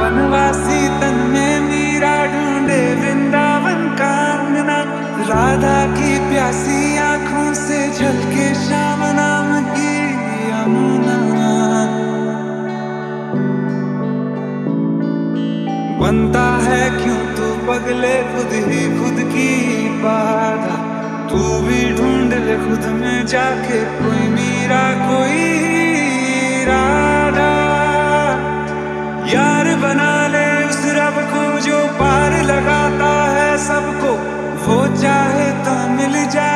वनवासी तन में मीरा ढूंढे वृंदावन का अंगना, राधा की प्यासी आंखों से झलके श्याम नाम की यमुना। बनता है क्यों तू पगले खुद ही खुद की बाधा, तू भी ढूंढ ले खुद में जाके कोई मीरा कोई राधा। यार बना ले उस रब को जो पार लगाता है सबको, वो चाहे तो मिल जाए